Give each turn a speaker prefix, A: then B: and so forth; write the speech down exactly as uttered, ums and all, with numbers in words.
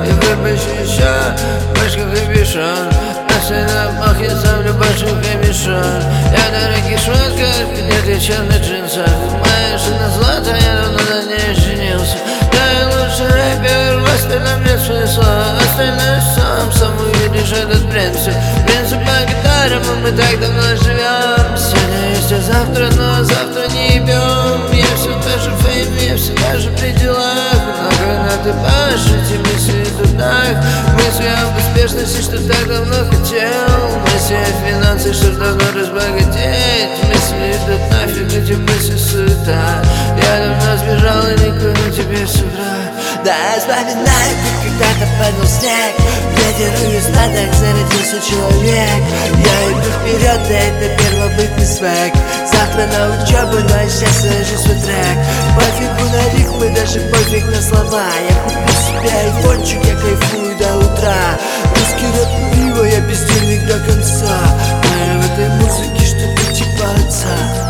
A: И выпущу еще больше капюшон. На свиномах я ставлю большой капюшон. Я в дорогих шмотках, где-то в черных джинсах. Моя жена златая, я давно на ней женился. Я лучший рэпер, в остальном нет смысла. Остальное сам, сам увидишь этот принцип. Принцип по гитарам, мы так давно живем. Сегодня есть, а завтра, но завтра не ебем. Я все та же фейм, я все та же при делах. Но когда ты пашешь, эти мысли идут так. Мысли об успешности, что так давно хотел. Мысли о финансах, что давно разбогатеть. Мысли идут нафиг, эти мысли суета. Я давно сбежал и никуда теперь с утра.
B: Да, я вспоминаю, как когда-то падал снег. Ветер из надок, зародился человек. Я иду вперед, да это первобытный свек. Завтра на учебу, но сейчас сажу свой трек. Пофигу на рифмы, даже пофиг на слова. Я куплю себе айфончик, я кайфую до утра. Русский рэп пиво, я бездельник до конца. Но в этой музыке что-то типа отца.